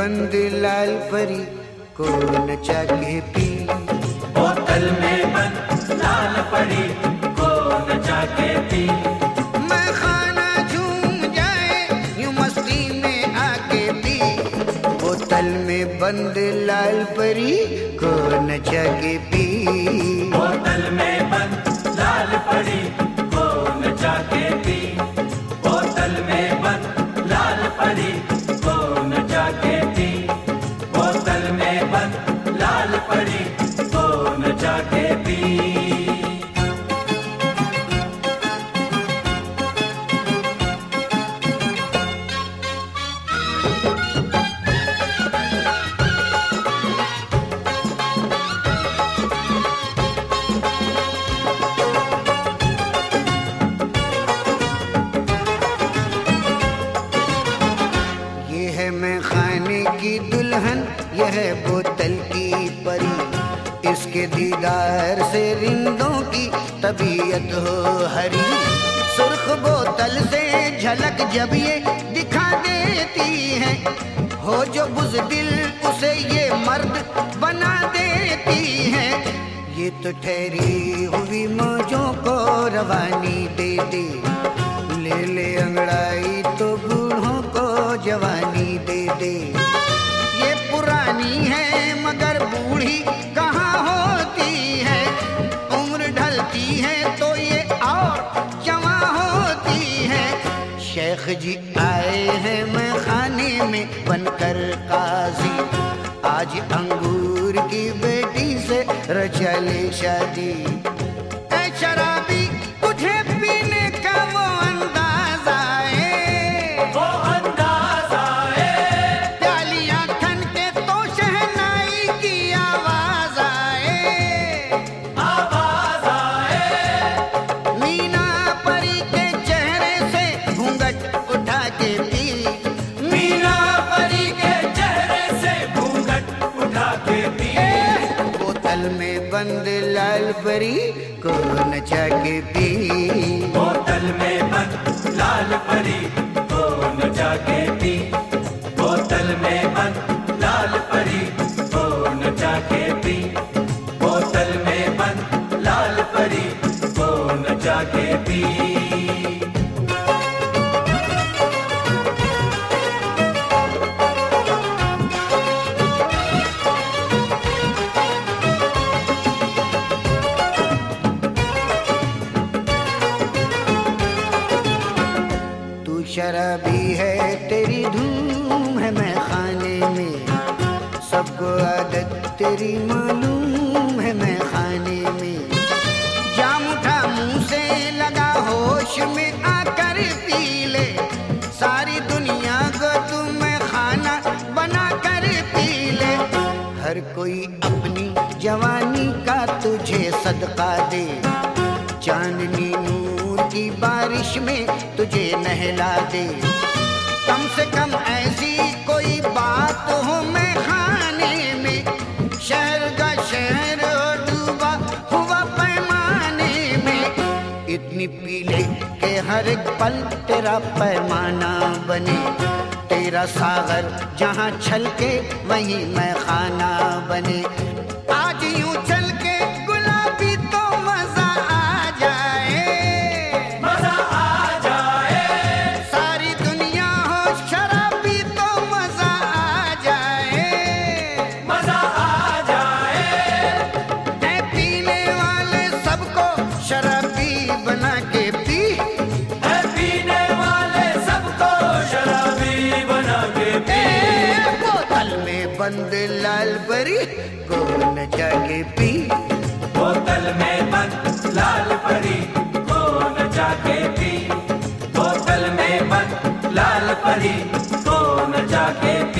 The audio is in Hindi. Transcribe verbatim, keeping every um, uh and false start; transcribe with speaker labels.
Speaker 1: बंद लाल परी को नचा के पी।
Speaker 2: बोतल में बंद लाल परी को नचा के पी।
Speaker 1: मैं खाना झूम जाए यूं मस्ती में आके पी। बोतल में बंद लाल परी को नचा के पी।
Speaker 2: बोतल में बंद लाल परी को नचा के पी। बोतल में बंद लाल परी को नचा के पी। बोतल में बंद लाल परी को नचा के पी।
Speaker 1: की दुल्हन यह बोतल की परी। इसके दीदार से रिंदों की तबीयत हो हरी। सुर्ख बोतल से झलक जब ये दिखा देती है, हो जो बुज़दिल उसे ये मर्द बना देती है। ये तो ठहरी हुई मौजों को रवानी दे दे। ले ले अंगड़ाई तो बूढ़ों को जवानी दे दे। ये पुरानी है मगर बूढ़ी कहाँ होती है। उम्र ढलती है तो ये और जवां होती है। शेख जी आए हैं मैं खाने में बनकर काजी। आज अंगूर की बेटी से रचा ले शादी। ऐ शराबी तुझे पीने का वो अंदाजा है।
Speaker 2: वो अंदाजा है।
Speaker 1: प्यालियां ठन के तो शहनाई की आवाज आए।
Speaker 2: आवाज आए।
Speaker 1: मीना परी के चेहरे से घूंघट उठा के पी।
Speaker 2: मीना परी के चेहरे से घूंघट उठा के पी।
Speaker 1: बोतल में बंद लाल परी को नचा के पी।
Speaker 2: बोतल में बंद लाल परी को नचा के पी। बोतल में बंद लाल परी को नचा के पी। बोतल में बंद लाल परी को नचा के पी।
Speaker 1: शराबी है तेरी धूम है मैं खाने में। सबको आदत तेरी मालूम है मैं खाने में। जाम उठा मुंह से लगा होश में आकर पी ले। सारी दुनिया को तुम खाना बना कर पी ले। हर कोई अपनी जवानी का तुझे सदका दे। चांदनी नूर की बारिश में तुझे नहला दे। कम से कम ऐसी कोई बात हो मैं खाने में। शहर का शहर डूबा हुआ पैमाने में। इतनी पी ले के हर एक पल तेरा पैमाना बने। तेरा सागर जहाँ छलके वहीं मैं खाना बने। आज यूं चल के गुलाबी तो मजा आ जाए।
Speaker 2: मजा आ जाए।
Speaker 1: सारी दुनिया हो शराबी तो मजा आ जाए।
Speaker 2: मजा आ जाए।
Speaker 1: ऐ पीने वाले सबको शराबी बना के पी।
Speaker 2: ऐ पीने वाले सबको शराबी बना के पी।
Speaker 1: बोतल में बंद लाल परी को नचा के पी।
Speaker 2: बोतल में बंद लाल परी को नचा के पी। बोतल में बंद लाल परी को नचा के